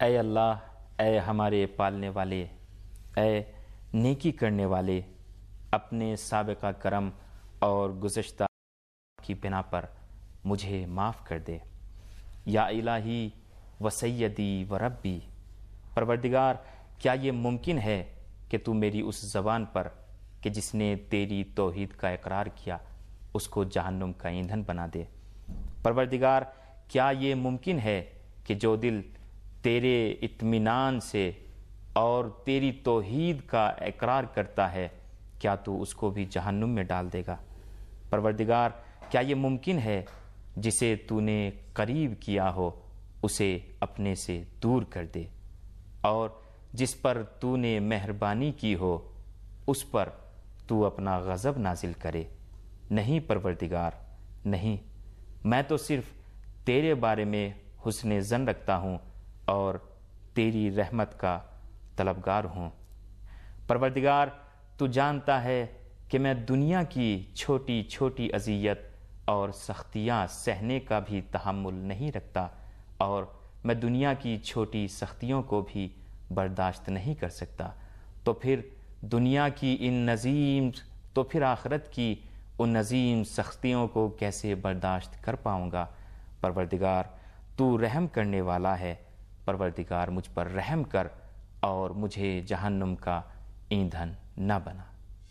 اے اللہ، اے ہمارے پالنے والے، اے نیکی کرنے والے، اپنے سابقہ کرم اور گزشتہ کی بنا پر مجھے معاف کر دے۔ یا الہی و سیدی و ربی، پروردگار کیا یہ ممکن ہے کہ تو میری اس زبان پر کہ جس نے تیری توحید کا اقرار کیا اس کو جہنم کا ایندھن بنا دے؟ پروردگار کیا یہ ممکن ہے کہ جو دل تیرے اطمینان سے اور تیری توحید کا اقرار کرتا ہے کیا تو اس کو بھی جہنم میں ڈال دے گا؟ پروردگار کیا یہ ممکن ہے جسے تو نے قریب کیا ہو اسے اپنے سے دور کر دے، اور جس پر تو نے مہربانی کی ہو اس پر تو اپنا غضب نازل کرے؟ نہیں پروردگار، نہیں، میں تو صرف تیرے بارے میں حسن ظن رکھتا ہوں اور تیری رحمت کا طلبگار ہوں۔ پروردگار تو جانتا ہے کہ میں دنیا کی چھوٹی چھوٹی اذیت اور سختیاں سہنے کا بھی تحمل نہیں رکھتا، اور میں دنیا کی چھوٹی سختیوں کو بھی برداشت نہیں کر سکتا، تو پھر دنیا کی تو پھر آخرت کی ان عظیم سختیوں کو کیسے برداشت کر پاؤں گا؟ پروردگار تو رحم کرنے والا ہے، پروردگار مجھ پر رحم کر اور مجھے جہنم کا ایندھن نہ بنا۔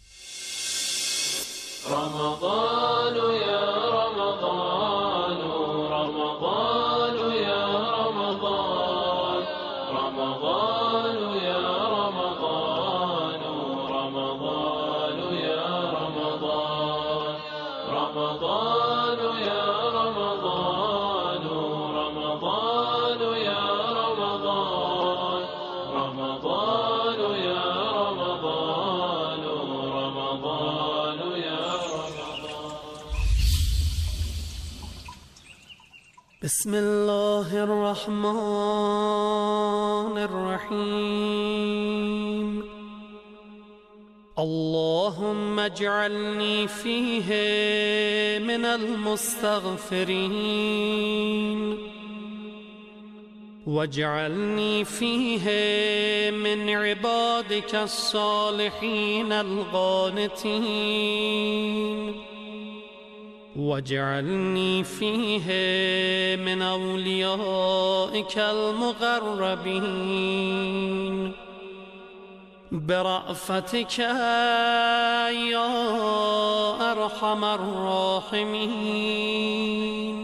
رمضان یا رمضان، رمضان یا رمضان، رمضان یا رمضان، رمضان یا رمضان، رمضان یا رمضان، رمضان یا رمضان، رمضان یا رمضان، رمضان یا بسم اللہ الرحمن الرحیم اللهم اجعلني فيه من المستغفرين واجعلني فيه من عبادك الصالحين القانتين واجعلني فيه من أوليائك المقربين برأفتك يا أرحم الراحمين۔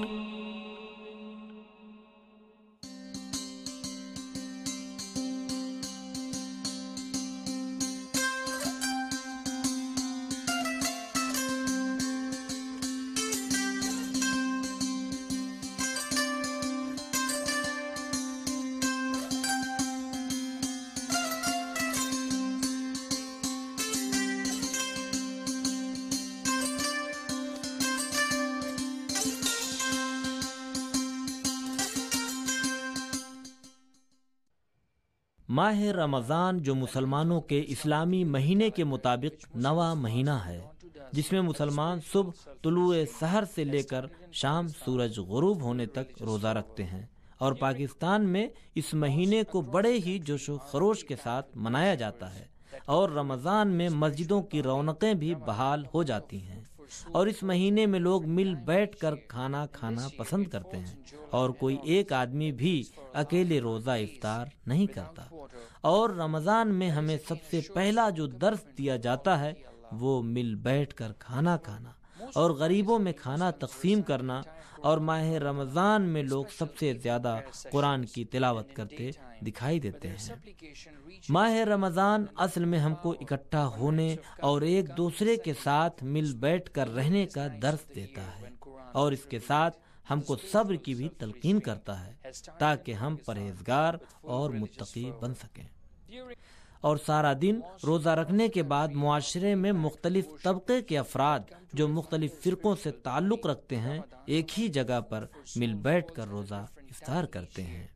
ماہ رمضان جو مسلمانوں کے اسلامی مہینے کے مطابق 9واں مہینہ ہے، جس میں مسلمان صبح طلوع سحر سے لے کر شام سورج غروب ہونے تک روزہ رکھتے ہیں، اور پاکستان میں اس مہینے کو بڑے ہی جوش و خروش کے ساتھ منایا جاتا ہے، اور رمضان میں مسجدوں کی رونقیں بھی بحال ہو جاتی ہیں، اور اس مہینے میں لوگ مل بیٹھ کر کھانا کھانا پسند کرتے ہیں، اور کوئی ایک آدمی بھی اکیلے روزہ افطار نہیں کرتا۔ اور رمضان میں ہمیں سب سے پہلا جو درس دیا جاتا ہے وہ مل بیٹھ کر کھانا کھانا اور غریبوں میں کھانا تقسیم کرنا، اور ماہ رمضان میں لوگ سب سے زیادہ قرآن کی تلاوت کرتے دکھائی دیتے ہیں۔ ماہ رمضان اصل میں ہم کو اکٹھا ہونے اور ایک دوسرے کے ساتھ مل بیٹھ کر رہنے کا درس دیتا ہے، اور اس کے ساتھ ہم کو صبر کی بھی تلقین کرتا ہے تاکہ ہم پرہیزگار اور متقی بن سکیں۔ اور سارا دن روزہ رکھنے کے بعد معاشرے میں مختلف طبقے کے افراد جو مختلف فرقوں سے تعلق رکھتے ہیں ایک ہی جگہ پر مل بیٹھ کر روزہ افطار کرتے ہیں۔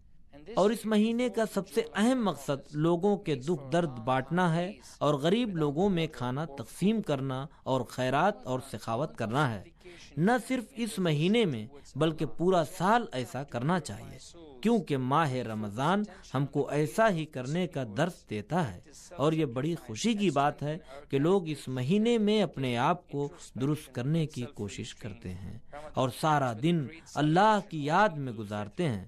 اور اس مہینے کا سب سے اہم مقصد لوگوں کے دکھ درد بانٹنا ہے اور غریب لوگوں میں کھانا تقسیم کرنا اور خیرات اور سخاوت کرنا ہے۔ نہ صرف اس مہینے میں بلکہ پورا سال ایسا کرنا چاہیے، کیونکہ ماہ رمضان ہم کو ایسا ہی کرنے کا درس دیتا ہے، اور یہ بڑی خوشی کی بات ہے کہ لوگ اس مہینے میں اپنے آپ کو درست کرنے کی کوشش کرتے ہیں اور سارا دن اللہ کی یاد میں گزارتے ہیں۔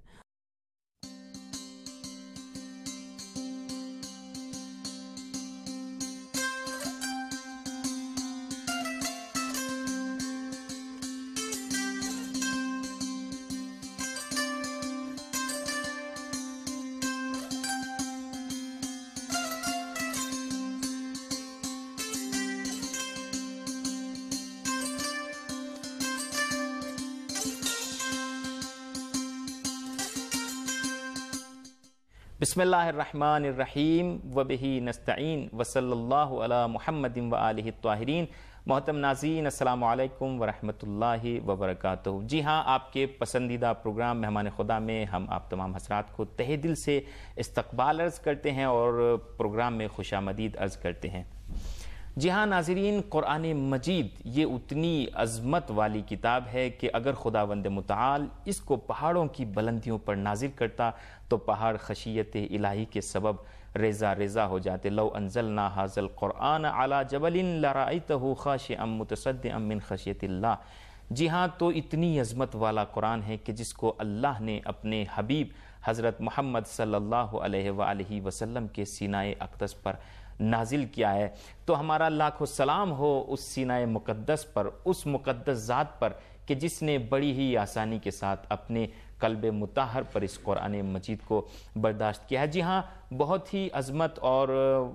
بسم اللہ الرحمن الرحیم وبہ نستعین وصلی اللہ علی محمد وآلہ الطاہرین۔ محترم ناظرین، السلام علیکم ورحمۃ اللہ وبرکاتہ۔ جی ہاں، آپ کے پسندیدہ پروگرام مہمان خدا میں ہم آپ تمام حضرات کو تہہ دل سے استقبال عرض کرتے ہیں اور پروگرام میں خوش آمدید عرض کرتے ہیں۔ جی ہاں ناظرین، قرآن مجید یہ اتنی عظمت والی کتاب ہے کہ اگر خداوند متعال اس کو پہاڑوں کی بلندیوں پر نازل کرتا تو پہاڑ خشیت الہی کے سبب ریزہ ریزہ ہو جاتے۔ لو انزلنا ھذا القرآن علی جبل لرأیتہ خاشعا متصدعا من خشیت اللہ۔ جی ہاں، تو اتنی عظمت والا قرآن ہے کہ جس کو اللہ نے اپنے حبیب حضرت محمد صلی اللہ علیہ وآلہ وسلم کے سینہ اقدس پر نازل کیا ہے۔ تو ہمارا لاکھوں سلام ہو اس سینہ مقدس پر، اس مقدس ذات پر کہ جس نے بڑی ہی آسانی کے ساتھ اپنے قلب مطہر پر اس قرآن مجید کو برداشت کیا ہے۔ جی ہاں، بہت ہی عظمت اور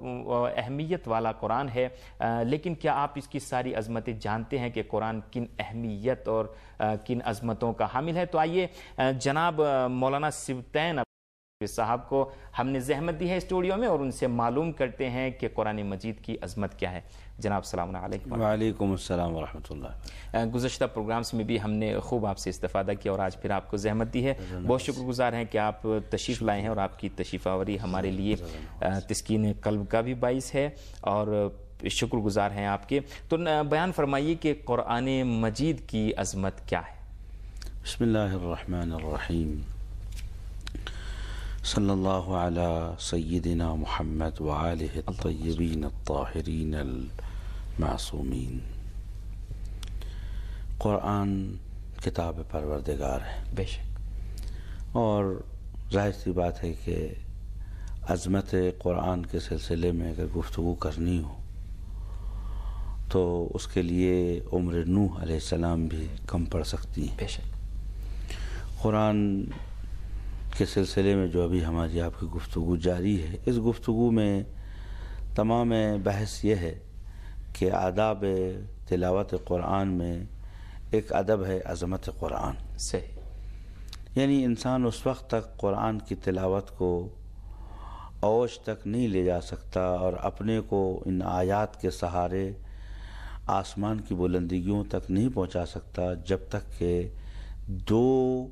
اہمیت والا قرآن ہے، لیکن کیا آپ اس کی ساری عظمتیں جانتے ہیں کہ قرآن کن اہمیت اور کن عظمتوں کا حامل ہے؟ تو آئیے جناب مولانا سبطین صاحب کو ہم نے زحمت دی ہے اسٹوڈیو میں اور ان سے معلوم کرتے ہیں کہ قرآن مجید کی عظمت کیا ہے۔ جناب السلام علیکم۔ وعلیکم السلام ورحمۃ اللہ۔ گزشتہ پروگرامز میں بھی ہم نے خوب آپ سے استفادہ کیا اور آج پھر آپ کو زحمت دی ہے۔ بہت شکر گزار ہیں کہ آپ تشریف لائے ہیں اور آپ کی تشریف آوری ہمارے لیے تسکین قلب کا بھی باعث ہے اور شکر گزار ہیں آپ کے۔ تو بیان فرمائیے کہ قرآن مجید کی عظمت کیا ہے؟ بسم اللہ الرحمن الرحیم۔ صلی اللہ علی سیدنا محمد وآلہ الطیبین الطاہرین المعصومین۔ قرآن کتاب پروردگار ہے، بے شک، اور ظاہر سی بات ہے کہ عظمت قرآن کے سلسلے میں اگر گفتگو کرنی ہو تو اس کے لیے عمر نوح علیہ السلام بھی کم پڑ سکتی ہیں۔ بے شک، قرآن کے سلسلے میں جو ابھی ہماری آپ کی گفتگو جاری ہے، اس گفتگو میں تمام بحث یہ ہے کہ آداب تلاوت قرآن میں ایک ادب ہے عظمت قرآن۔ صحیح، یعنی انسان اس وقت تک قرآن کی تلاوت کو اوج تک نہیں لے جا سکتا اور اپنے کو ان آیات کے سہارے آسمان کی بلندیوں تک نہیں پہنچا سکتا جب تک کہ دو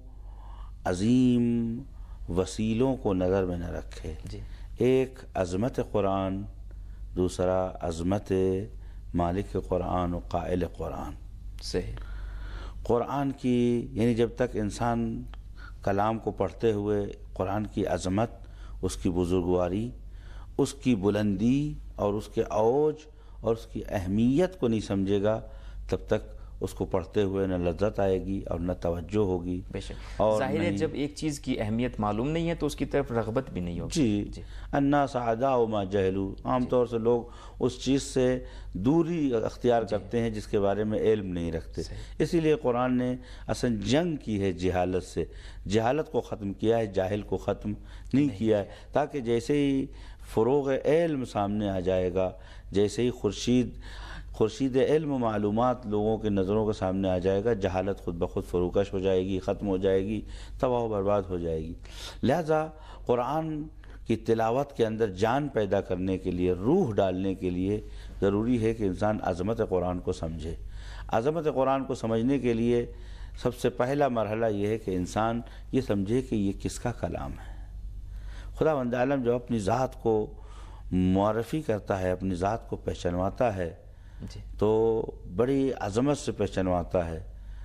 عظیم وسیلوں کو نظر میں نہ رکھے۔ جی، ایک عظمت قرآن، دوسرا عظمت مالک قرآن و قائل قرآن۔ صحیح، قرآن کی یعنی جب تک انسان کلام کو پڑھتے ہوئے قرآن کی عظمت، اس کی بزرگواری، اس کی بلندی اور اس کے اوج اور اس کی اہمیت کو نہیں سمجھے گا، تب تک اس کو پڑھتے ہوئے نہ لذت آئے گی اور نہ توجہ ہوگی۔ بے شک، اور ظاہر ہے جب ایک چیز کی اہمیت معلوم نہیں ہے تو اس کی طرف رغبت بھی نہیں ہوگی۔ جی، الناس اعداء ما جہلوا، عام طور سے لوگ اس چیز سے دوری اختیار کرتے ہیں جس کے بارے میں علم نہیں رکھتے۔ اسی لیے قرآن نے اصل جنگ کی ہے جہالت سے، جہالت کو ختم کیا ہے، جاہل کو ختم نہیں کیا ہے، تاکہ جیسے ہی فروغ علم سامنے آ جائے گا، جیسے ہی خورشید علم و معلومات لوگوں کے نظروں کے سامنے آ جائے گا، جہالت خود بخود فروکش ہو جائے گی، ختم ہو جائے گی، تباہ و برباد ہو جائے گی۔ لہذا قرآن کی تلاوت کے اندر جان پیدا کرنے کے لیے، روح ڈالنے کے لیے ضروری ہے کہ انسان عظمت قرآن کو سمجھے۔ عظمت قرآن کو سمجھنے کے لیے سب سے پہلا مرحلہ یہ ہے کہ انسان یہ سمجھے کہ یہ کس کا کلام ہے۔ خداوند عالم جب اپنی ذات کو معرفی کرتا ہے، اپنی ذات کو پہچنواتا ہے جی تو بڑی عظمت سے پہچنواتا ہے.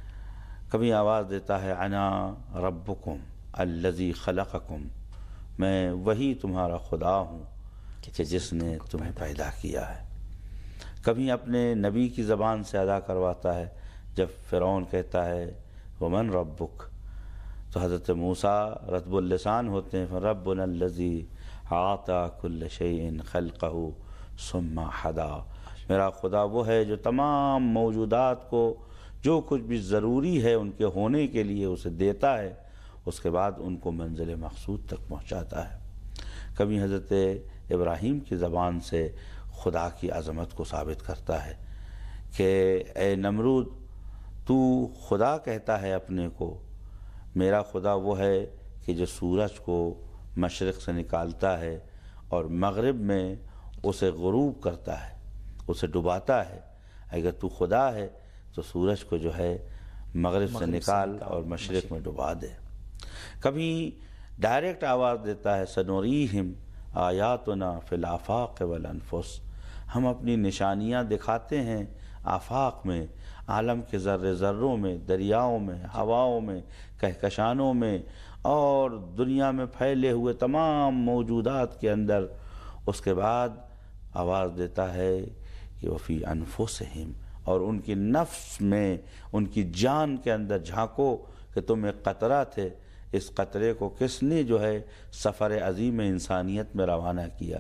کبھی آواز دیتا ہے انا ربکم الذی خلقکم، میں وہی تمہارا خدا ہوں کہ جس نے تمہیں پیدا کیا ہے. کبھی اپنے نبی کی زبان سے ادا کرواتا ہے جب فرعون کہتا ہے ومن ربک، تو حضرت موسیٰ رطب اللسان ہوتے ہیں، ربنا الذی اعطی کل شیء خلقہ ثم ہدی، میرا خدا وہ ہے جو تمام موجودات کو جو کچھ بھی ضروری ہے ان کے ہونے کے لیے اسے دیتا ہے، اس کے بعد ان کو منزل مقصود تک پہنچاتا ہے. کبھی حضرت ابراہیم کی زبان سے خدا کی عظمت کو ثابت کرتا ہے کہ اے نمرود، تو خدا کہتا ہے اپنے کو، میرا خدا وہ ہے کہ جو سورج کو مشرق سے نکالتا ہے اور مغرب میں اسے غروب کرتا ہے، اسے ڈباتا ہے. اگر تو خدا ہے تو سورج کو جو ہے مغرب سے نکال اور مشرق میں ڈبا دے. کبھی ڈائریکٹ آواز دیتا ہے سنوریہم آیاتنا فی الآفاق والانفس، ہم اپنی نشانیاں دکھاتے ہیں آفاق میں، عالم کے ذرے ذروں میں، دریاؤں میں، ہواؤں میں، کہکشانوں میں اور دنیا میں پھیلے ہوئے تمام موجودات کے اندر. اس کے بعد آواز دیتا ہے کہ وفی انفسہم، اور ان کی نفس میں، ان کی جان کے اندر جھانکو کہ تم ایک قطرہ تھے، اس قطرے کو کس نے جو ہے سفر عظیم انسانیت میں روانہ کیا.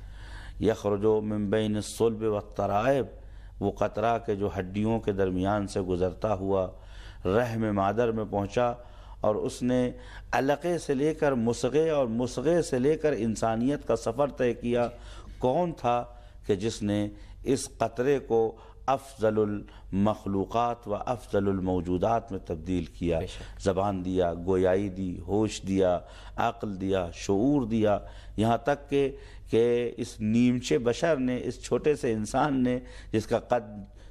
یخرجو من بین الصلب والترائب، وہ قطرہ کے جو ہڈیوں کے درمیان سے گزرتا ہوا رحم مادر میں پہنچا، اور اس نے علقے سے لے کر مصغے اور مصغے سے لے کر انسانیت کا سفر طے کیا. کون تھا کہ جس نے اس قطرے کو افضل المخلوقات و افضل الموجودات میں تبدیل کیا، زبان دیا، گویائی دی، ہوش دیا، عقل دیا، شعور دیا، یہاں تک کہ اس نیمچے بشر نے، اس چھوٹے سے انسان نے جس کا قد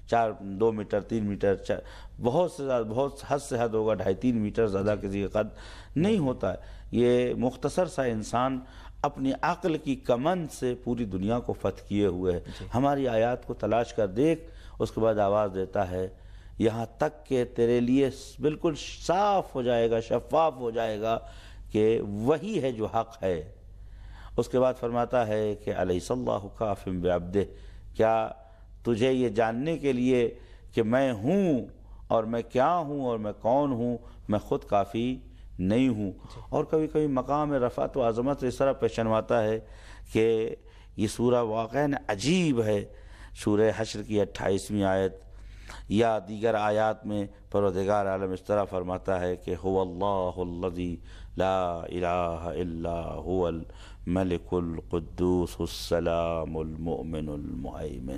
2 میٹر 3 میٹر بہت سے زیادہ، بہت حد سے حد ہوگا 2.5-3 میٹر، زیادہ کسی کا قد نہیں ہوتا ہے، یہ مختصر سا انسان اپنی عقل کی کمند سے پوری دنیا کو فتح کیے ہوئے ہے. ہماری آیات کو تلاش کر دیکھ. اس کے بعد آواز دیتا ہے یہاں تک کہ تیرے لیے بالکل صاف ہو جائے گا، شفاف ہو جائے گا کہ وہی ہے جو حق ہے. اس کے بعد فرماتا ہے کہ الیس اللہ کاف بعبدہ، کیا تجھے یہ جاننے کے لیے کہ میں ہوں اور میں کیا ہوں اور میں کون ہوں، میں خود کافی نہیں ہوں. اور کبھی کبھی مقام رفعت و عظمت اس طرح پہچنواتا ہے کہ یہ سورہ واقعاً عجیب ہے. سورہ حشر کی 28ویں آیت یا دیگر آیات میں پروردگار عالم اس طرح فرماتا ہے کہ هو اللہ الذی لا الہ الا هو الملک القدوس السلام المؤمن المہیمن،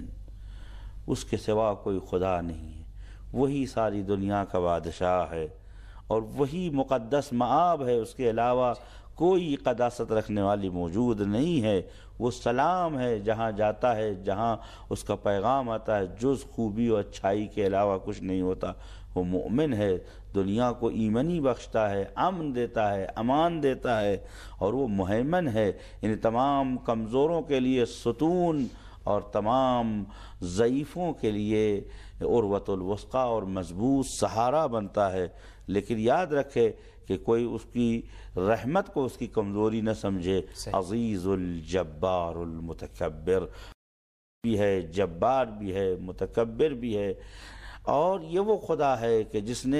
اس کے سوا کوئی خدا نہیں ہے، وہی ساری دنیا کا بادشاہ ہے اور وہی مقدس مآب ہے، اس کے علاوہ کوئی قداست رکھنے والی موجود نہیں ہے. وہ سلام ہے جہاں جاتا ہے، جہاں اس کا پیغام آتا ہے، جز خوبی و اچھائی کے علاوہ کچھ نہیں ہوتا. وہ مومن ہے، دنیا کو ایمنی بخشتا ہے، امن دیتا ہے، امان دیتا ہے، اور وہ مہیمن ہے، یعنی تمام کمزوروں کے لیے ستون اور تمام ضعیفوں کے لیے عروۃ الوثقی اور مضبوط سہارا بنتا ہے. لیکن یاد رکھے کہ کوئی اس کی رحمت کو اس کی کمزوری نہ سمجھے. عزیز الجبار المتکبر بھی ہے، جبار بھی ہے، متکبر بھی ہے. اور یہ وہ خدا ہے کہ جس نے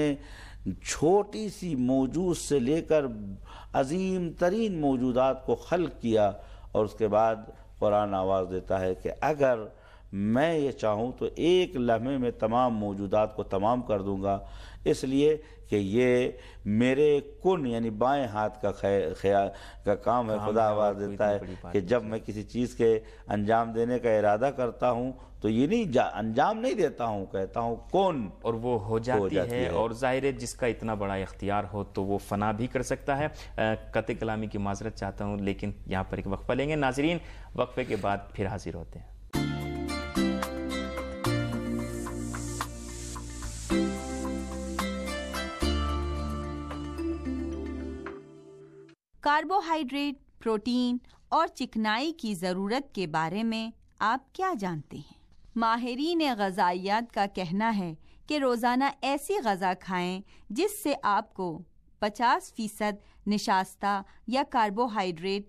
چھوٹی سی موجود سے لے کر عظیم ترین موجودات کو خلق کیا، اور اس کے بعد قرآن آواز دیتا ہے کہ اگر میں یہ چاہوں تو ایک لمحے میں تمام موجودات کو تمام کر دوں گا، اس لیے کہ یہ میرے کن یعنی بائیں ہاتھ کا کام ہے. خدا آواز دیتا ہے کہ جب میں کسی چیز کے انجام دینے کا ارادہ کرتا ہوں تو یہ نہیں انجام نہیں دیتا ہوں، کہتا ہوں کون، اور وہ ہو جاتی ہے. اور ظاہر ہے جس کا اتنا بڑا اختیار ہو تو وہ فنا بھی کر سکتا ہے. قطع کلامی کی معذرت چاہتا ہوں، لیکن یہاں پر ایک وقفہ لیں گے. ناظرین، وقفے کے بعد پھر حاضر ہوتے ہیں. کاربوہائیڈریٹ پروٹین اور چکنائی کی ضرورت کے بارے میں آپ کیا جانتے ہیں؟ ماہرین غذائیت کا کہنا ہے کہ روزانہ ایسی غذا کھائیں جس سے آپ کو 50% نشاستہ یا کاربوہائیڈریٹ،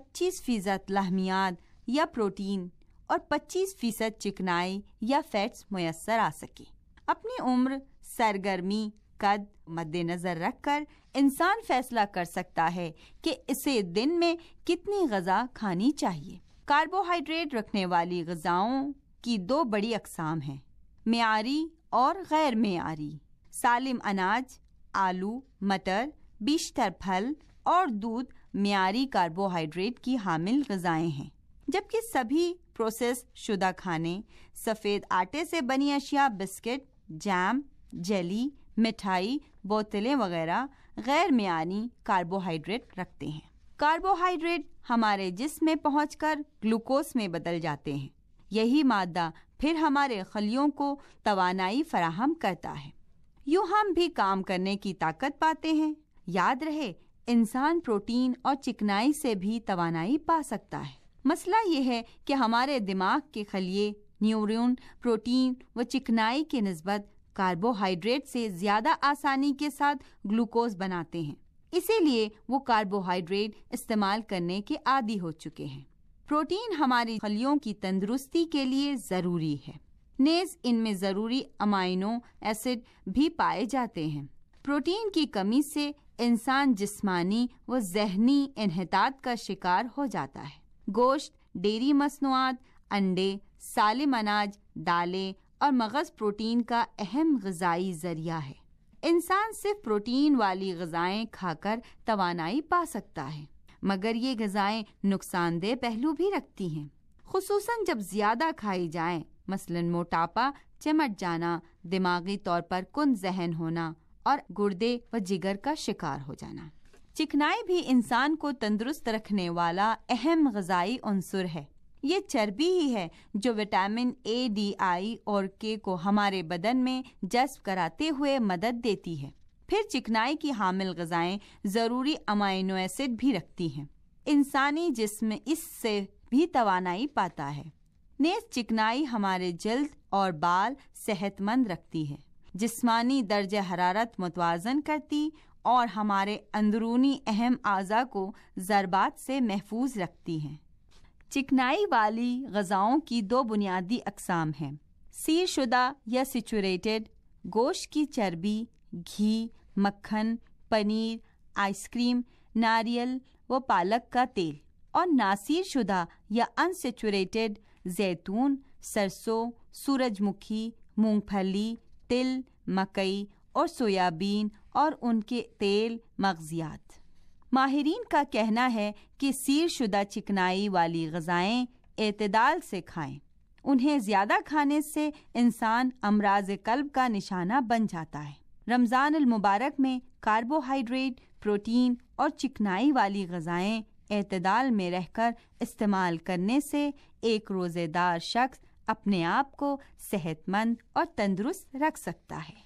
25% لحمیات یا پروٹین اور 25% چکنائی یا فیٹس میسر آ سکے۔ اپنی عمر، سرگرمی، قد مد نظر رکھ کر انسان فیصلہ کر سکتا ہے کہ اسے دن میں کتنی غذا کھانی چاہیے۔ کاربوہائیڈریٹ رکھنے والی غذاؤں کی 2 بڑی اقسام ہیں، معیاری اور غیر معیاری۔ سالم اناج، آلو، مٹر، بیشتر پھل اور دودھ معیاری کاربوہائیڈریٹ کی حامل غذائیں ہیں، جبکہ سبھی پروسیس شدہ کھانے، سفید آٹے سے بنی اشیاء، بسکٹ، جیم، جیلی، مٹھائی، بوتلیں وغیرہ غیر معیاری کاربوہائیڈریٹ رکھتے ہیں۔ کاربوہائیڈریٹ ہمارے جسم میں پہنچ کر گلوکوز میں بدل جاتے ہیں۔ یہی مادہ پھر ہمارے خلیوں کو توانائی فراہم کرتا ہے، یوں ہم بھی کام کرنے کی طاقت پاتے ہیں۔ یاد رہے، انسان پروٹین اور چکنائی سے بھی توانائی پا سکتا ہے۔ مسئلہ یہ ہے کہ ہمارے دماغ کے خلیے، نیورون پروٹین و چکنائی کے نسبت کاربوہائیڈریٹ سے زیادہ آسانی کے ساتھ گلوکوز بناتے ہیں، اسی لیے وہ کاربوہائیڈریٹ استعمال کرنے کے عادی ہو چکے ہیں۔ پروٹین ہماری خلیوں کی تندرستی کے لیے ضروری ہے، نیز ان میں ضروری امائنو ایسڈ بھی پائے جاتے ہیں۔ پروٹین کی کمی سے انسان جسمانی و ذہنی انحطاط کا شکار ہو جاتا ہے۔ گوشت، ڈیری مصنوعات، انڈے، سالم اناج، دالیں اور مغز پروٹین کا اہم غذائی ذریعہ ہے۔ انسان صرف پروٹین والی غذائیں کھا کر توانائی پا سکتا ہے، مگر یہ غذائیں نقصان دہ پہلو بھی رکھتی ہیں، خصوصاً جب زیادہ کھائی جائیں، مثلاً موٹاپا، چمٹ جانا، دماغی طور پر کند ذہن ہونا اور گردے و جگر کا شکار ہو جانا۔ چکنائی بھی انسان کو تندرست رکھنے والا اہم غذائی عنصر ہے۔ یہ چربی ہی ہے جو وٹامن اے، ڈی، آئی اور کے کو ہمارے بدن میں جذب کراتے ہوئے مدد دیتی ہے۔ پھر چکنائی کی حامل غذائیں ضروری امائنو ایسڈ بھی رکھتی ہیں۔ انسانی جسم اس سے بھی توانائی پاتا ہے۔ نیز چکنائی ہمارے جلد اور بال صحت مند رکھتی ہے، جسمانی درجہ حرارت متوازن کرتی اور ہمارے اندرونی اہم اعضاء کو ضربات سے محفوظ رکھتی ہیں۔ چکنائی والی غذاؤں کی 2 بنیادی اقسام ہیں، سیر شدہ یا سیچوریٹڈ، گوشت کی چربی، گھی، مکھن، پنیر، آئس کریم، ناریل و پالک کا تیل، اور ناسیر شدہ یا انسیچوریٹڈ، زیتون، سرسوں، سورج مکھی، مونگ پھلی، تل، مکئی اور سویابین اور ان کے تیل مغزیات۔ ماہرین کا کہنا ہے کہ سیر شدہ چکنائی والی غذائیں اعتدال سے کھائیں۔ انہیں زیادہ کھانے سے انسان امراض قلب کا نشانہ بن جاتا ہے۔ رمضان المبارک میں کاربوہائیڈریٹ، پروٹین اور چکنائی والی غذائیں اعتدال میں رہ کر استعمال کرنے سے ایک روزے دار شخص اپنے آپ کو صحت مند اور تندرست رکھ سکتا ہے۔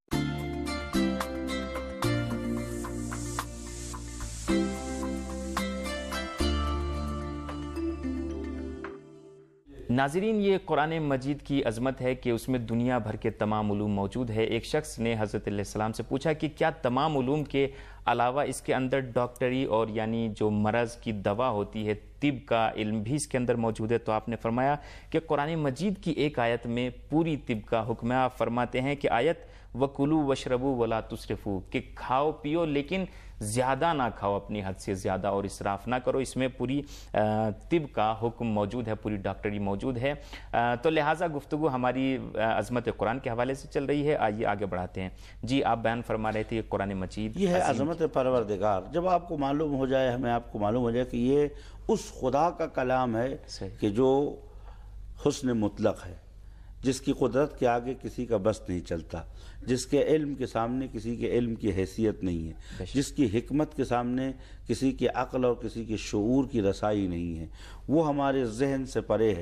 ناظرین، یہ قرآن مجید کی عظمت ہے کہ اس میں دنیا بھر کے تمام علوم موجود ہے۔ ایک شخص نے حضرت علیہ السلام سے پوچھا کہ کیا تمام علوم کے علاوہ اس کے اندر ڈاکٹری اور یعنی جو مرض کی دوا ہوتی ہے، طب کا علم بھی اس کے اندر موجود ہے؟ تو آپ نے فرمایا کہ قرآن مجید کی ایک آیت میں پوری طب کا حکم ہے۔ آپ فرماتے ہیں کہ آیت وَكُلُوا وَاشْرَبُوا وَلَا تُسْرِفُوا، کہ کھاؤ پیو لیکن زیادہ نہ کھاؤ، اپنی حد سے زیادہ، اور اسراف نہ کرو۔ اس میں پوری طب کا حکم موجود ہے، پوری ڈاکٹری موجود ہے۔ تو لہٰذا گفتگو ہماری عظمت قرآن کے حوالے سے چل رہی ہے۔ آئیے آگے بڑھاتے ہیں۔ جی، آپ بیان فرما رہے تھے قرآن مجید یہ ہے عظمت پروردگار۔ جب آپ کو معلوم ہو جائے، ہمیں آپ کو معلوم ہو جائے کہ یہ اس خدا کا کلام ہے کہ جو حسن مطلق ہے، جس کی قدرت کے آگے کسی کا بس نہیں چلتا، جس کے علم کے سامنے کسی کے علم کی حیثیت نہیں ہے، جس کی حکمت کے سامنے کسی کے عقل اور کسی کے شعور کی رسائی نہیں ہے، وہ ہمارے ذہن سے پرے ہے،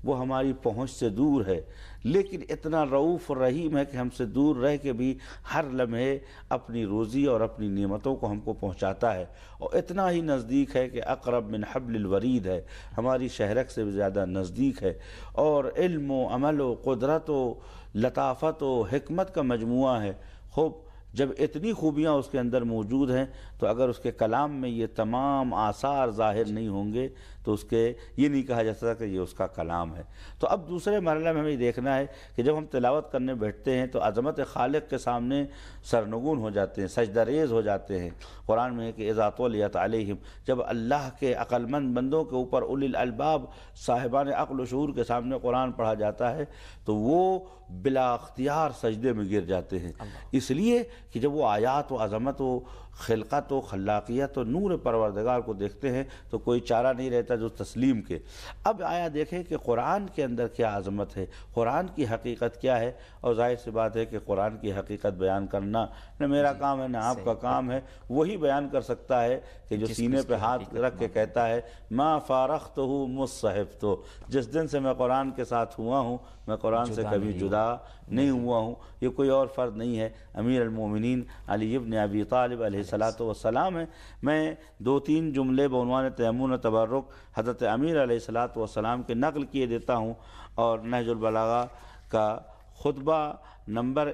وہ ہماری پہنچ سے دور ہے، لیکن اتنا رؤوف اور رحیم ہے کہ ہم سے دور رہ کے بھی ہر لمحے اپنی روزی اور اپنی نعمتوں کو ہم کو پہنچاتا ہے، اور اتنا ہی نزدیک ہے کہ اقرب من حبل الورید ہے، ہماری شہرک سے بھی زیادہ نزدیک ہے، اور علم و عمل و قدرت و لطافت و حکمت کا مجموعہ ہے۔ خوب جب اتنی خوبیاں اس کے اندر موجود ہیں تو اگر اس کے کلام میں یہ تمام آثار ظاہر نہیں ہوں گے تو اس کے یہ نہیں کہا جا سکتا کہ یہ اس کا کلام ہے۔ تو اب دوسرے مرحلے میں ہمیں یہ دیکھنا ہے کہ جب ہم تلاوت کرنے بیٹھتے ہیں تو عظمت خالق کے سامنے سرنگون ہو جاتے ہیں، سجدہ ریز ہو جاتے ہیں۔ قرآن میں ہے کہ اذا طلعت علیہم، جب اللہ کے عقل مند بندوں کے اوپر اولی الالباب صاحبان عقل و شعور کے سامنے قرآن پڑھا جاتا ہے تو وہ بلا اختیار سجدے میں گر جاتے ہیں، اس لیے کہ جب وہ آیات و عظمت و خلقت و خلاقیت و نور پروردگار کو دیکھتے ہیں تو کوئی چارہ نہیں رہتا جو تسلیم کے۔ اب آیا دیکھیں کہ قرآن کے اندر کیا عظمت ہے، قرآن کی حقیقت کیا ہے، اور ظاہر سی بات ہے کہ قرآن کی حقیقت بیان کرنا نہ میرا کام ہے نہ آپ کا کام ہے، وہی بیان کر سکتا ہے کہ جو سینے پہ ہاتھ رکھ کے کہتا ہے ما فارقتہ مصحف، تو جس دن سے میں قرآن کے ساتھ ہوا ہوں میں قرآن سے کبھی جدا نہیں ہوا ہوں۔ یہ کوئی اور فرد نہیں ہے، امیر المومنین علی ابن ابی طالب علیہ الصلاۃ والسلام ہے۔ میں دو تین جملے بعنوان تیمون و تبرک حضرت امیر علیہ الصلاۃ والسلام کے نقل کیے دیتا ہوں، اور نہج البلاغہ کا خطبہ نمبر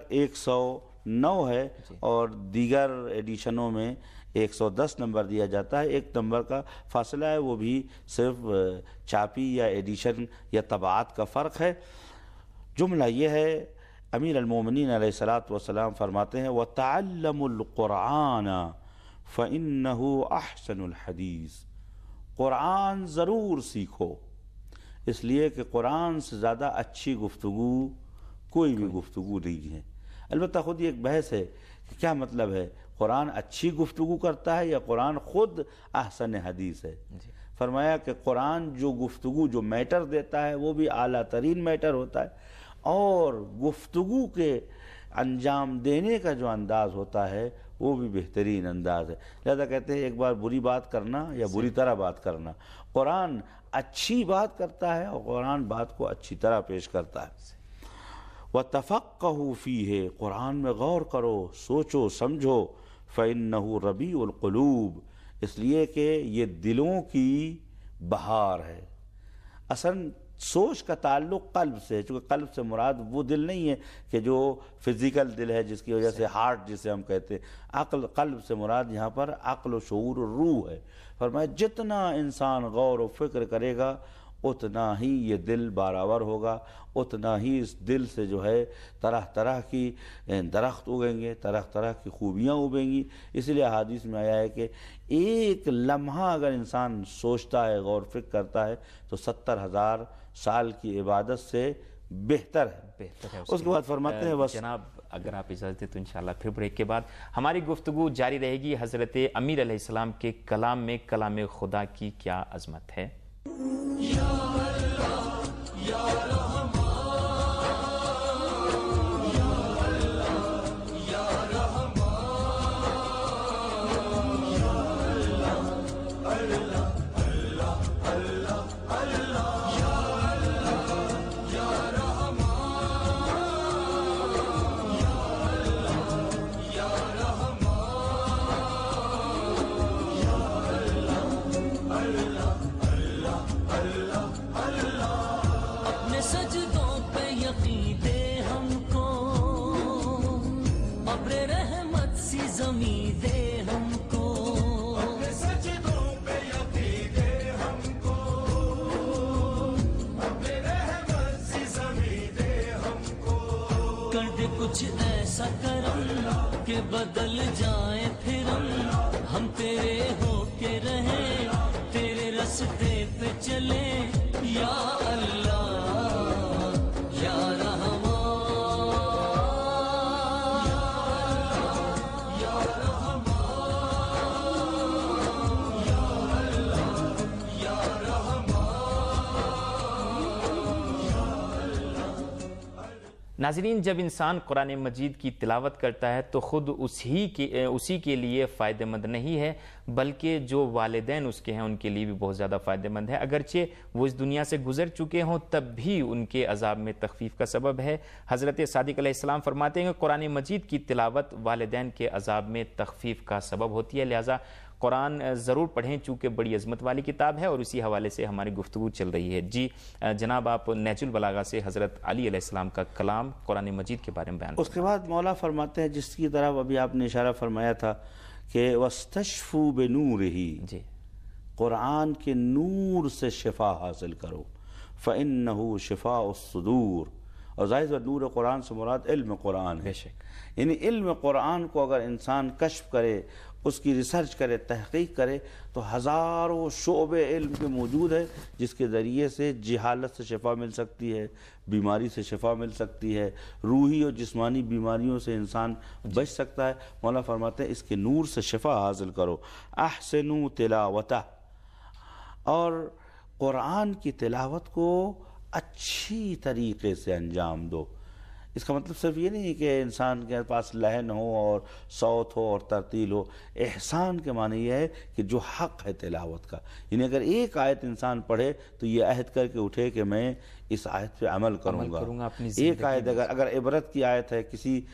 109 ہے، اور دیگر ایڈیشنوں میں 110 نمبر دیا جاتا ہے، 1 نمبر کا فاصلہ ہے، وہ بھی صرف چاپی یا ایڈیشن یا طباعت کا فرق ہے۔ جملہ یہ ہے، امیر المومنین علیہ الصلاۃ والسلام فرماتے ہیں وَتَعَلَّمُوا الْقُرْآنَ فَإِنَّهُ أَحْسَنُ الْحَدِيثِ، قرآن ضرور سیکھو، اس لیے کہ قرآن سے زیادہ اچھی گفتگو کوئی بھی گفتگو نہیں ہے۔ البتہ خود یہ ایک بحث ہے کہ کیا مطلب ہے، قرآن اچھی گفتگو کرتا ہے یا قرآن خود احسن حدیث ہے؟ فرمایا کہ قرآن جو گفتگو جو میٹر دیتا ہے وہ بھی اعلیٰ ترین میٹر ہوتا ہے، اور گفتگو کے انجام دینے کا جو انداز ہوتا ہے وہ بھی بہترین انداز ہے۔ لہذا کہتے ہیں ایک بار بری بات کرنا یا بری طرح بات کرنا، قرآن اچھی بات کرتا ہے اور قرآن بات کو اچھی طرح پیش کرتا ہے۔ وَتَفَقَّهُ فِيهِ، قرآن میں غور کرو، سوچو سمجھو، فَإِنَّهُ رَبِيعُ الْقُلُوبِ، اس لیے کہ یہ دلوں کی بہار ہے۔ اصل سوچ کا تعلق قلب سے، چونکہ قلب سے مراد وہ دل نہیں ہے کہ جو فزیکل دل ہے جس کی وجہ سے ہارٹ جسے ہم کہتے ہیں، قلب سے مراد یہاں پر عقل و شعور و روح ہے۔ فرمایا جتنا انسان غور و فکر کرے گا اتنا ہی یہ دل بارآور ہوگا، اتنا ہی اس دل سے جو ہے طرح طرح کی درخت اگیں گے، طرح طرح کی خوبیاں اگیں گی۔ اس لیے حدیث میں آیا ہے کہ ایک لمحہ اگر انسان سوچتا ہے، غور فکر کرتا ہے تو 70,000 سال کی عبادت سے بہتر ہے۔ اس کے بعد فرماتے ہیں جناب اگر آپ اجازت دیں تو انشاءاللہ پھر بریک کے بعد ہماری گفتگو جاری رہے گی۔ حضرت امیر علیہ السلام کے کلام میں کلام خدا کی کیا عظمت ہے۔ کچھ ایسا کرم کہ بدل جائیں پھر ہم تیرے ہو کے رہیں، تیرے رستے پہ چلیں یا اللہ یا رحمان یا رحمان یا اللہ یا رحمان۔ ناظرین، جب انسان قرآن مجید کی تلاوت کرتا ہے تو خود اسی کے لیے فائدہ مند نہیں ہے، بلکہ جو والدین اس کے ہیں ان کے لیے بھی بہت زیادہ فائدہ مند ہے۔ اگرچہ وہ اس دنیا سے گزر چکے ہوں تب بھی ان کے عذاب میں تخفیف کا سبب ہے۔ حضرت صادق علیہ السلام فرماتے ہیں کہ قرآن مجید کی تلاوت والدین کے عذاب میں تخفیف کا سبب ہوتی ہے، لہٰذا قرآن ضرور پڑھیں چونکہ بڑی عظمت والی کتاب ہے، اور اسی حوالے سے ہماری گفتگو چل رہی ہے۔ جی جناب، آپ نہج البلاغہ سے حضرت علی علیہ السلام کا کلام قرآن مجید کے بارے میں بیان اس کے بعد مولا فرماتے ہیں، جس کی طرف ابھی آپ نے اشارہ فرمایا تھا کہ وَاسْتَشْفُوا بِنُورِهِ، جی قرآن کے نور سے شفا حاصل کرو، فَإِنَّهُ شِفَاءُ الصُّدُورِ، اور ظاہر نور قرآن سے مراد علم قرآن ہے۔ بے شک، یعنی علم قرآن کو اگر انسان کشف کرے، اس کی ریسرچ کرے، تحقیق کرے، تو ہزاروں شعبے علم کے موجود ہے جس کے ذریعے سے جہالت سے شفا مل سکتی ہے، بیماری سے شفا مل سکتی ہے، روحی اور جسمانی بیماریوں سے انسان بچ سکتا ہے۔ مولا فرماتے ہیں اس کے نور سے شفا حاصل کرو، احسنوا تلاوتہ، اور قرآن کی تلاوت کو اچھی طریقے سے انجام دو۔ اس کا مطلب صرف یہ نہیں کہ انسان کے پاس لحن ہو اور صوت ہو اور ترتیل ہو، احسان کے معنی یہ ہے کہ جو حق ہے تلاوت کا، یعنی اگر ایک آیت انسان پڑھے تو یہ عہد کر کے اٹھے کہ میں اس آیت پہ عمل کروں گا۔ ایک آیت اگر عبرت کی آیت ہے،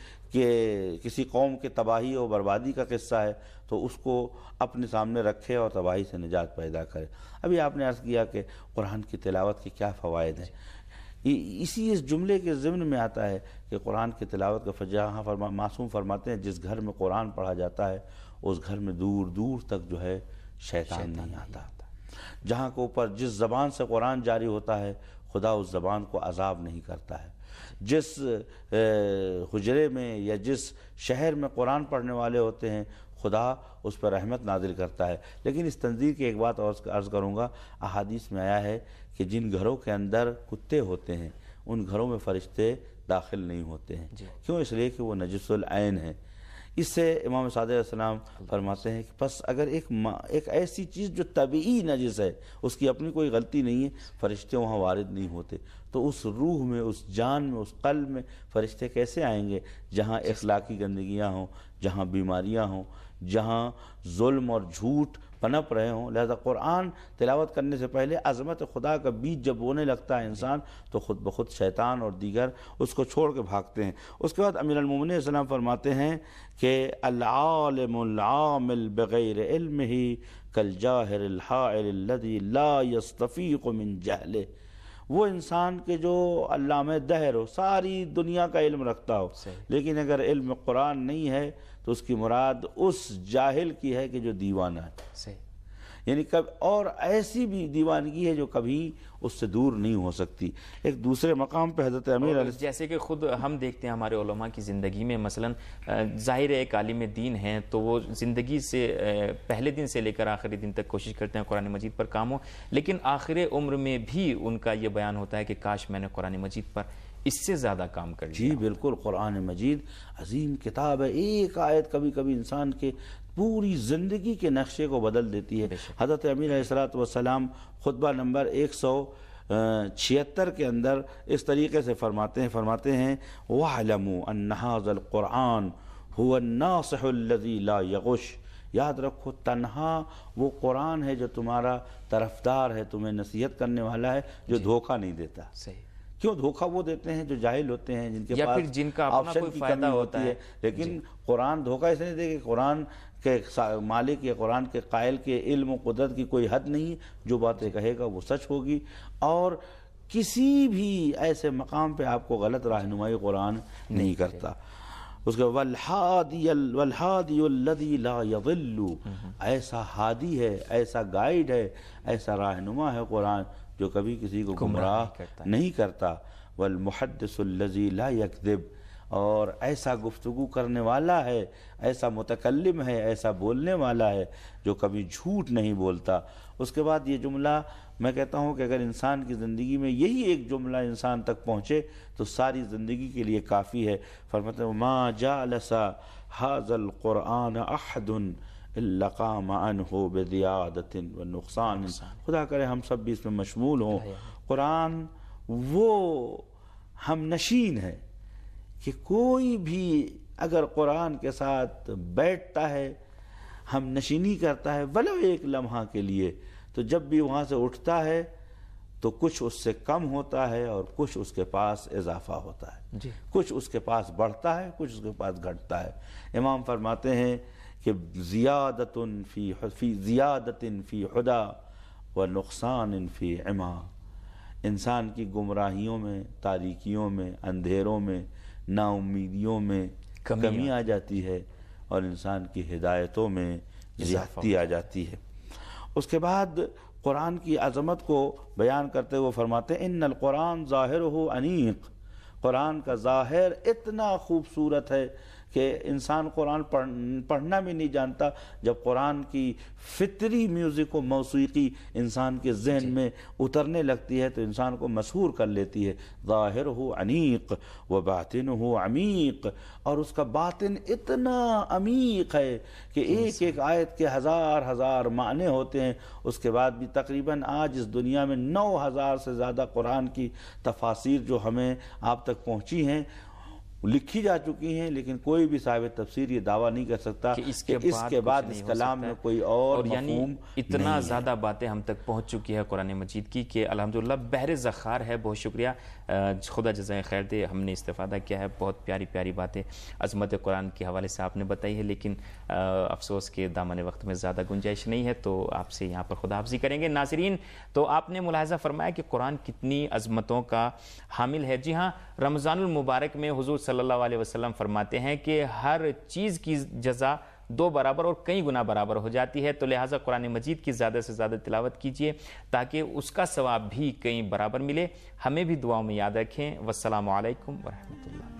کسی قوم کے تباہی اور بربادی کا قصہ ہے، تو اس کو اپنے سامنے رکھے اور تباہی سے نجات پیدا کرے۔ ابھی آپ نے عرض کیا کہ قرآن کی تلاوت کے کیا فوائد ہیں، اسی اس جملے کے ضمن میں آتا ہے کہ قرآن کی تلاوت کا جہاں معصوم فرماتے ہیں جس گھر میں قرآن پڑھا جاتا ہے اس گھر میں دور دور تک جو ہے شیطان نہیں آتا۔ جہاں کے اوپر جس زبان سے قرآن جاری ہوتا ہے خدا اس زبان کو عذاب نہیں کرتا ہے۔ جس حجرے میں یا جس شہر میں قرآن پڑھنے والے ہوتے ہیں خدا اس پر رحمت نازل کرتا ہے۔ لیکن اس تنظیر کی ایک بات اور عرض کروں گا، احادیث میں آیا ہے کہ جن گھروں کے اندر کتے ہوتے ہیں ان گھروں میں فرشتے داخل نہیں ہوتے ہیں۔ کیوں؟ اس لیے کہ وہ نجس العین ہے۔ اس سے امام صادق علیہ السلام فرماتے ہیں کہ پس اگر ایک ایسی چیز جو طبعی نجس ہے، اس کی اپنی کوئی غلطی نہیں ہے، فرشتے وہاں وارد نہیں ہوتے، تو اس روح میں، اس جان میں، اس قلب میں فرشتے کیسے آئیں گے جہاں اخلاقی گندگیاں ہوں، جہاں بیماریاں ہوں، جہاں ظلم اور جھوٹ پنپ رہے ہوں۔ لہذا قرآن تلاوت کرنے سے پہلے عظمت خدا کا بیج جب بونے لگتا ہے انسان تو خود بخود شیطان اور دیگر اس کو چھوڑ کے بھاگتے ہیں۔ اس کے بعد امیر المومنین علیہ السلام فرماتے ہیں کہ العالم العامل بغیر علمہ کالجاہر الحائل الذی لا یستفیق من جہلہ، وہ انسان کے جو علامہ دہر ہو، ساری دنیا کا علم رکھتا ہو، لیکن اگر علم قرآن نہیں ہے تو اس کی مراد اس جاہل کی ہے کہ جو دیوانہ ہے، یعنی اور ایسی بھی دیوانگی ہے جو کبھی اس سے دور نہیں ہو سکتی۔ ایک دوسرے مقام پہ حضرت امیر علیہ جیسے کہ خود ہم دیکھتے ہیں ہمارے علماء کی زندگی میں، مثلا ظاہر ایک عالم دین ہیں تو وہ زندگی سے پہلے دن سے لے کر آخری دن تک کوشش کرتے ہیں قرآن مجید پر کام ہو، لیکن آخر عمر میں بھی ان کا یہ بیان ہوتا ہے کہ کاش میں نے قرآن مجید پر اس سے زیادہ کام کر لیا۔ جی بالکل، قرآن مجید عظیم کتاب ہے، ایک آیت کبھی کبھی انسان کے پوری زندگی کے نقشے کو بدل دیتی ہے۔ حضرت امیر علیہ السلام خطبہ نمبر 176 کے اندر اس طریقے سے فرماتے ہیں وَاعْلَمُوا أَنَّ هَذَا الْقُرْآنَ هُوَ النَّاصِحُ الَّذِي لَا يَغُشُ، یاد رکھو تنہا وہ قرآن ہے جو تمہارا طرفدار ہے، تمہیں نصیحت کرنے والا ہے، جو دھوکہ نہیں دیتا۔ صحیح۔ کیوں دھوکہ وہ دیتے ہیں جو جاہل ہوتے ہیں، جن کے یا پاس پھر جن کا اپنا کوئی فائدہ ہوتا ہے، لیکن قرآن دھوکہ اس نہیں دے کہ قرآن کے مالک یا قرآن کے قائل کے علم و قدرت کی کوئی حد نہیں، جو باتیں کہے گا وہ سچ ہوگی، اور کسی بھی ایسے مقام پہ آپ کو غلط رہنمائی قرآن نہیں کرتا۔ اس کے والہادی الذی لا یضل، ایسا ہادی ہے، ایسا گائیڈ ہے، ایسا رہنما ہے قرآن جو کبھی کسی کو گمراہ نہیں کرتا۔ والمحدث الذی لا یکذب، اور ایسا گفتگو کرنے والا ہے، ایسا متکلم ہے، ایسا بولنے والا ہے جو کبھی جھوٹ نہیں بولتا۔ اس کے بعد یہ جملہ میں کہتا ہوں کہ اگر انسان کی زندگی میں یہی ایک جملہ انسان تک پہنچے تو ساری زندگی کے لیے کافی ہے۔ فرماتے ہیں ما جالس هذا القرآن احد الا قام عنه بزیادۃ ونقصان، خدا کرے ہم سب بھی اس میں مشمول ہوں۔ قرآن وہ ہم نشین ہے کہ کوئی بھی اگر قرآن کے ساتھ بیٹھتا ہے، ہم نشینی کرتا ہے ولو ایک لمحہ کے لیے، تو جب بھی وہاں سے اٹھتا ہے تو کچھ اس سے کم ہوتا ہے اور کچھ اس کے پاس اضافہ ہوتا ہے، کچھ اس کے پاس بڑھتا ہے، کچھ اس کے پاس گھٹتا ہے۔ امام فرماتے ہیں کہ زیادت فی ہدا و نقصان فی عما، انسان کی گمراہیوں میں، تاریکیوں میں، اندھیروں میں، نا امیدیوں میں کمی آ جاتی ہے، اور انسان کی ہدایتوں میں زیادتی آ جاتی ہے۔ اس کے بعد قرآن کی عظمت کو بیان کرتے ہوئے فرماتے ہیں ان القرآن ظاہرہ انیق، قرآن کا ظاہر اتنا خوبصورت ہے کہ انسان قرآن پڑھنا بھی نہیں جانتا، جب قرآن کی فطری میوزک و موسیقی انسان کے ذہن میں اترنے لگتی ہے تو انسان کو مسحور کر لیتی ہے۔ ظاہرہ انیق و باطنہ عمیق، اور اس کا باطن اتنا عمیق ہے کہ ایک ایک آیت کے ہزار معنی ہوتے ہیں۔ اس کے بعد بھی تقریباً آج اس دنیا میں 9000 سے زیادہ قرآن کی تفاسیر جو ہمیں آپ تک پہنچی ہیں، لکھی جا چکی ہیں، لیکن کوئی بھی صاحب تفسیر یہ دعویٰ نہیں کر سکتا کہ اس کے بعد اس کلام میں کوئی اور یعنی مفہوم اتنا زیادہ باتیں ہم تک پہنچ چکی ہے قرآن مجید کی کہ الحمدللہ بحر ذخار ہے۔ بہت شکریہ، خدا جزائے خیر دے، ہم نے استفادہ کیا ہے، بہت پیاری پیاری باتیں عظمت قرآن کے حوالے سے آپ نے بتائی ہے، لیکن افسوس کہ دامن وقت میں زیادہ گنجائش نہیں ہے، تو آپ سے یہاں پر خدا حافظی کریں گے۔ ناظرین، تو آپ نے ملاحظہ فرمایا کہ قرآن کتنی عظمتوں کا حامل ہے۔ جی ہاں، رمضان المبارک میں حضور صلی اللہ علیہ وسلم فرماتے ہیں کہ ہر چیز کی جزا 2 برابر اور کئی گنا برابر ہو جاتی ہے، تو لہٰذا قرآن مجید کی زیادہ سے زیادہ تلاوت کیجیے تاکہ اس کا ثواب بھی کئی برابر ملے۔ ہمیں بھی دعاؤں میں یاد رکھیں۔ والسلام علیکم ورحمۃ اللہ۔